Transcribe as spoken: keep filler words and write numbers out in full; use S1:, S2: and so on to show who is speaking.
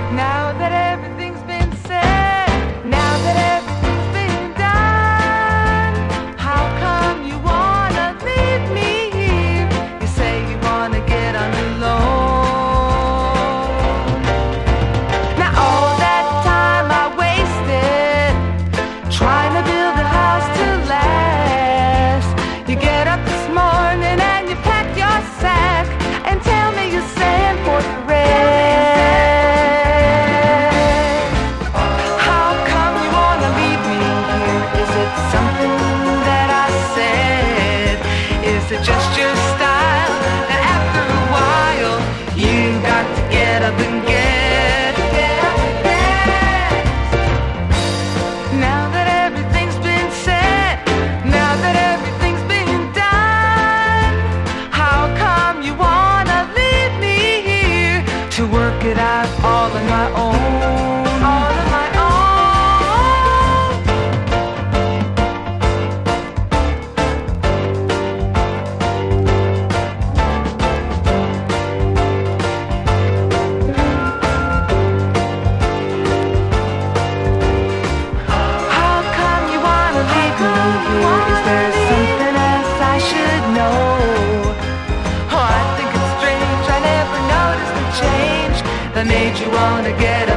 S1: Now that everything's been said, now that everything's been done, how come you wanna leave me here? You say you wanna get on alone. Now all that time I wasted trying to build a house to last. You get up this morning and you pack your sack and tell me you're staying for the rest. How come you wanna leave me here? Is it something that I said? Is it just your style that after a while you got to get up and get, get up and get? Now that everything's been said, now that everything's been done, how come you wanna leave me here to work it out all on my own?